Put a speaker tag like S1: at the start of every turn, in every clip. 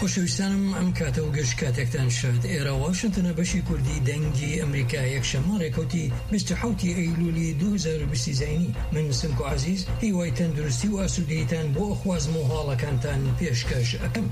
S1: خۆشەویستانم ئەم کاتەوە گەشت کاتێکتان شاد. ئێرە واشنتنە بەشی کوردی دەنگی ئەمریکا یەکشەممە ڕێکەوتی 27 ئەیلولی 2020 زینی. من سمکو عزیز هیوای تەندروستی و ئاسوودەییتان بۆ خوازم و هاڵەکانتان پێشکەش ئەکەم.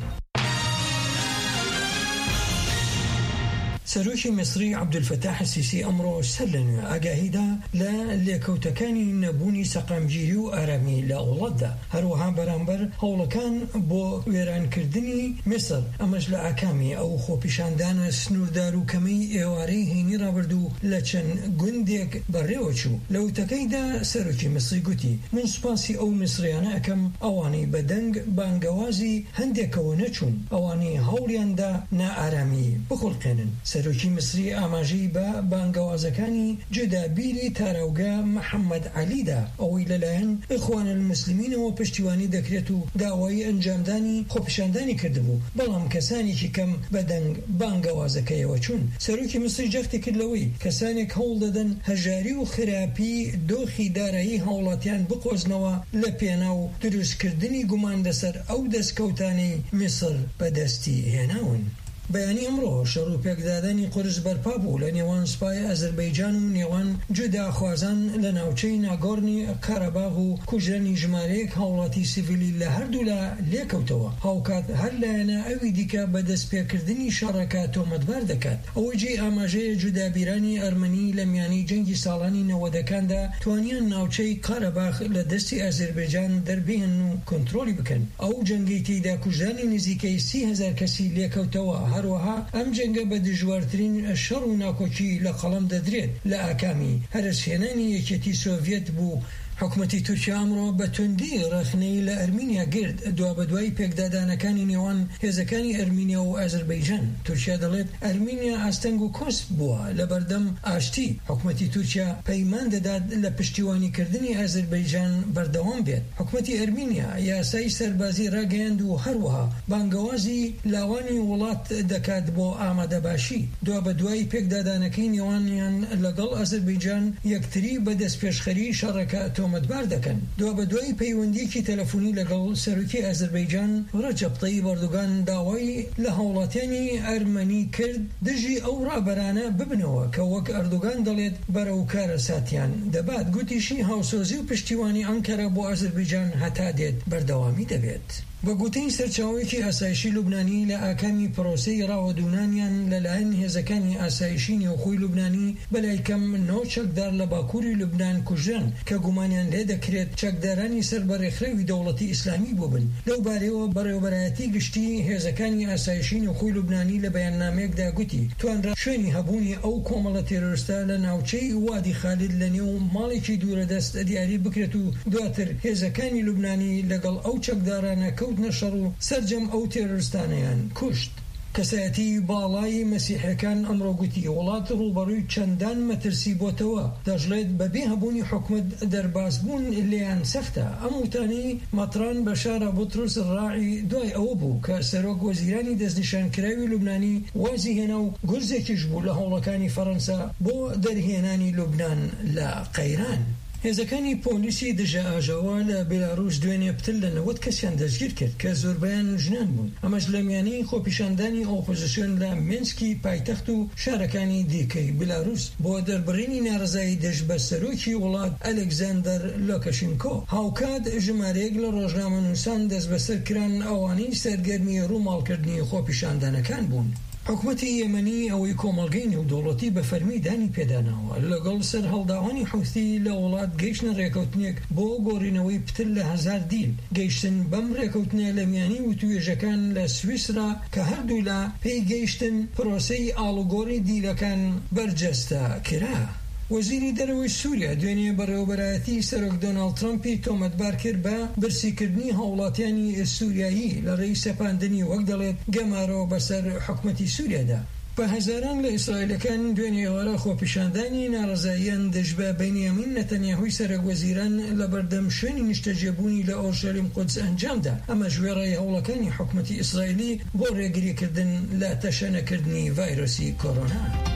S1: سەرۆکی مصری عەبدولفەتاح السیسی ئەمڕۆ سەر لە نوێ ئاگاهیدا لە لێکەوتەکانی نەبوونی سەقامگیری و ئارامی لە وڵاتدا، هەروەها بەرامبەر هەوڵەکان بۆ وێرانکردنی میسر، ئەمەش لە ئاکامی ئەو خۆپیشاندانە سنووردار و کەمەی ئێوارەی هێنی ڕابردوو لە چەند گوندێک بەڕێوە چوو. لە وتەکەیدا سەرۆکی مصری گوتی: من سوپاسی ئەو میسریانە ئەەکەم ئەوانەی بەدەنگ بانگەوازی هەندێکەوە نەچوون، ئەوانەی هەوڵیاندا نائارامی بخڵقێنن. سەرۆکی مصری ئاماژەی بە بانگەوازەکانی جودابیری تاراوگا محەممەد عەلیدا ئەوەی لەلایەن ئیخوان المسلمینەوە پشتیوانی دەکرێت و داوای ئەنجامدانی خۆپیشاندانی کردبوو، بەڵام کەسانێکی کەم بەدەنگ بانگەوازەکەیەوە چوون. سەرۆکی مصری جەختی کردلەوەی کەسانێک هەوڵ دەدەن هەژاری و خراپی دۆخی دارایی هاوڵاتیان بقۆزنەوە لە پێناو دروستکردنی گومان لەسەر ئەو دەستکەوتانەی میسر بەدەستی هێناون. بەیانی ئەمڕۆ شەڕ و پێکدادانی قورس بەرپا بوو لە نێوان سوپای ئەزەربەیجان و نێوان جوداخوازان لە ناوچەی ناگۆرنی کارەباغ و کوژرانی ژمارەیەک هاوڵاتی سیڤیلی لە هەردوو لە لێکەوتەوە. هاوکات هەر لایەنە ئەوی دیکە بە دەستپێکردنی شەڕەکە تۆمەتبار دەکات. ئەوەی جێی ئاماژەیە جودابیرانی ئەرمەنی لە میانەی جەنگی ساڵانی 90ەکاندا توانیان ناوچەی کارەباغ لە دەستی ئەزەربەیجان دەربێن و کۆنتڕۆلی بکەن. ئەو جەنگەی تێیدا کوژرانی نزیکەی 30,000 کەسی لێکەوتەوە. هەروەها ئەم جەنگە بە دژوارترین شەڕ و ناکۆکی لە قەڵەم دەدرێت لە ئاکامی هەرسهێنانی یەکێتی سۆڤیەت بوو. حکومەتی تورکیا ئەمڕۆ بە توندی ڕخنەی لە ئەرمینیا گرت دوا بەدوای پێکدادانەکانی نێوان هێزەکانی ئەرمینیا و ئازەربەیجان. تورکیا دەڵێت ئەرمینیا ئاستەنگ و کۆست بووە لە بەردەم ئاشتی. حکومەتی تورکیا پەیمان دەدات لە پشتیوانیکردنی ئازەربەیجان بەردەوام بێت. حکومەتی ئەرمینیا یاسای سەربازی ڕاگەیاند و هەروەها بانگەوازی لاوانی وڵات دەکات بۆ ئامادەباشی. دوا بەدوای پێکدادانەکەی نێوانیان لەگەڵ ئازەربەیجان یەکتری بە دەستپێشخەری شەڕەکە تۆمەتبار دەکەن. دوا بەدوای پەیوەندیەکی تەلەفۆنی لەگەڵ سەرۆکی ئەزەربەیجان ڕەجەب طەیب ئەردۆغان داوای لە هاوڵاتیانی ئەرمەنی کرد دژی ئەو ڕابەرانە ببنەوە کە وەک ئەردۆغان دەڵێت بەرەو کارە ساتیان دەبات. گوتیشی هاوسۆزی و پشتیوانی ئەنکەرە بۆ ئەزەربەیجان هەتا دێت بەردەوامی دەبێت. بە گوتەی سەرچاوەیەکی ئاسایشی لوبنانی لە ئاکامی پرۆسەی ڕاوەدونانیان لەلایەن هێزەکانی ئاسایشی نێوخۆی لوبنانی بەلای کەم 9 چەکدار لە باکووری لوبنان کوژران کە گومانیان لێ دەکرێت چەکدارانی سەربەڕێخراوی دەوڵەتی ئیسلامی بووبن. لەو بارەوە بەڕێوەبەرایەتی گشتی هێزەکانی ئاسایشی نێوخۆی لوبنانی لە بەیاننامەیەکدا گوتی توانرا شوێنی هەبوونی ئەو کۆمەڵە تێرۆریستە لە ناوچەی وادی خالید لە نێو ماڵێکی دوورەدەست دیاری بکرێت و دواتر هێزەکانی لوبنانی لەگەڵ ئەو چەکدارانە نەشەڕ و سەرجەم ئەو تێرۆریستانەیان کوشت. کەسایەتی باڵای مەسیحەکان ئەمڕۆ گوتی وڵات ڕوبەڕووی چەندان مەترسی بۆتەوە دەژڵێت بەبێ هەبوونی حکومت دەرباسبوون لێیان سەختە. ئەم وتانەی مەتران بەشارە بوتروس ڕاعی دوای ئەوە بوو کە سەرۆک وەزیرانی دەستنیشانکراوی لوبنانی وازی هێنا و گورزێکیش بوو لە هەوڵەکانی فەڕەنسا بۆ دەرهێنانی لوبنان لە قەیران. هێزەکانی پۆلیسی دژە ئاژەوە لە بێلاڕوس دوێنێ پتر لە 90 کەسیان دەستگیر کرد کە زۆربیان ژنان بوون. ئەمەش لە میانەی خۆپیشاندانی ئۆپۆزیسیۆن لە مینسکی پایتەخت و شارەکانی دیکەی بێلاڕوس بۆ دەربڕینی ناڕزایی دەست بە سەرۆکی وڵات ئەلێکزاندەر لۆکاشێنکۆ. هاوکات ژمارەیەک لە ڕۆژنامەنووسان دەست بەسەر کران ئەوانەی سەرگەرمی ڕووماڵکردنی خۆپیشاندانەکان بوون. حکومەتی یەمەنی ئەوەی کۆمەڵگەی نێودەوڵەتی بە فەرمی دانی پێداناوە لەگەڵ سەر هەڵداوانی حوثی لە وڵات گەیشتنە ڕێکەوتنێک بۆ گۆڕینەوەی پتر لە 1000 دیل. گەیشتن بەم ڕێکەوتنە لە میانی وتوێژەکان لە سویسرا کە هەردوو لە پێی گەیشتن پرۆسەی ئاڵوگۆڕی دیلەکان بەرجەستە کرا. وەزیری دەرەوەی سووریا دوێنێ بەڕێوەبەرایەتی سەرۆک دۆناڵد ترامپی تۆمەتبار کرد بە برسیکردنی هاوڵاتیانی سووریایی لە ڕێی سەپاندنی وەک دەڵێت گەمارەوە بەسەر حکومەتی سووریادا. بە هەزاران لە ئیسرائیلەکان دوێنێ ئێوارە خۆپیشاندانی ناڕزاییان دەژبە بەنیامین نەتەنیاهوی سەرۆکوەزیران لە بەردەم شوێنی نیشتەجێبوونی لە ئۆرشەلیم قودس ئەنجامدا. ئەمە ژوێڕای هەوڵەکانی حکومەتی ئیسرائیلی بۆ ڕێگریکردن لە تەشەنەکردنی ڤایرۆسی کۆڕۆنا.